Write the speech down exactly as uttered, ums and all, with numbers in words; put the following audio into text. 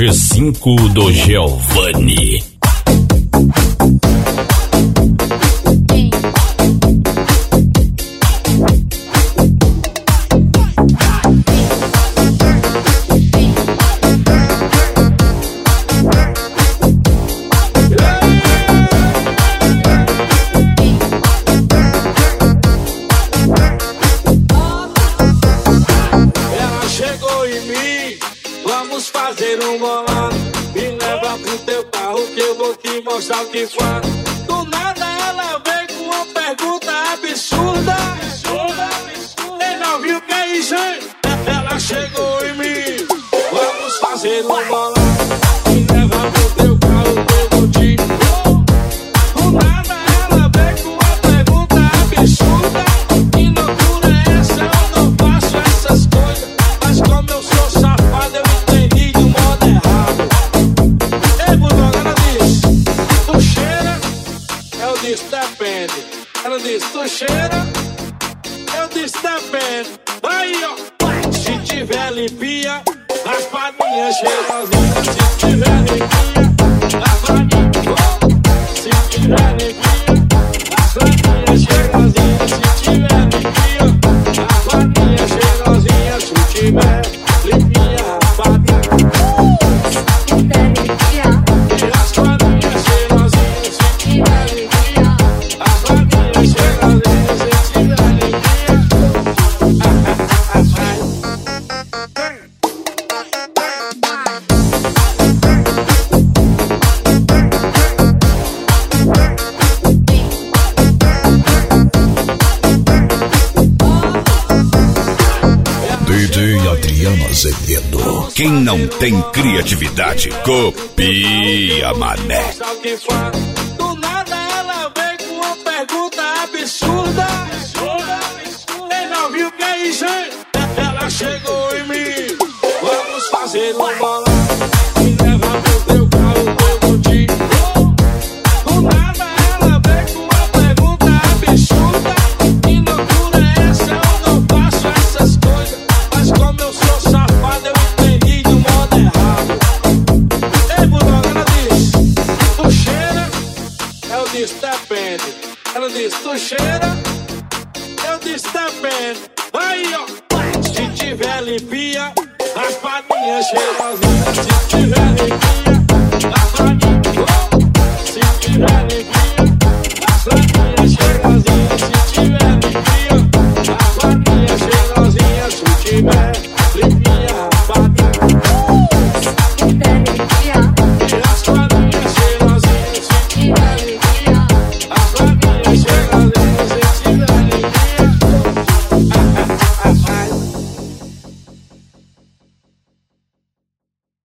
G cinco do Giovanni. Mostrar o que faz. Do nada ela vem com uma pergunta absurda, absurda, absurda. Ele não viu que é isso, hein? Ela chegou em mim. Vamos fazer um bolão. Me leva pro teu carro que eu vou te pôr. Do nada ela vem com uma pergunta absurda. Que loucura é essa? Eu não faço essas coisas. Mas como eu sou safado, eu entendi do modo errado. Ei, Bulldog, ela disse: tu cheira? Eu disse: depende. Ela disse: tu cheira? Eu disse: depende. Aí, ó. Se tiver limpinha, raspadinha cheirosinha. Se tiver limpinha, raspadinha. Se tiver limpinha, raspadinha cheirosinha. Se tiver limpinha, raspadinha cheirosinha. Se tiver limpinha, raspadinha. D J Adriano Azevedo. Quem não tem criatividade, copia, mané. Do nada ela vem com uma pergunta absurda, absurda, absurda. Ele não viu que é isso, hein? Ela chegou em mim. Vamos fazer um bolão. Me leva pro teu carro que eu vou te pôr. Do nada ela vem com uma pergunta absurda. Que loucura é essa? Eu não faço essas coisas. Mas como eu sou safado, eu entendi do modo errado. Ei, Bulldog, ela disse: tu cheira? Eu disse: depende. Ela disse: tu cheira? Eu disse: depende. Aí, ó. Se tiver limpinha, raspadinha cheirosinha. Se tiver limpinha, raspadinha. Se tiver limpinha, raspadinha cheirosinha. Se tiver limpinha, raspadinha cheirosinha. Se tiver limpinha.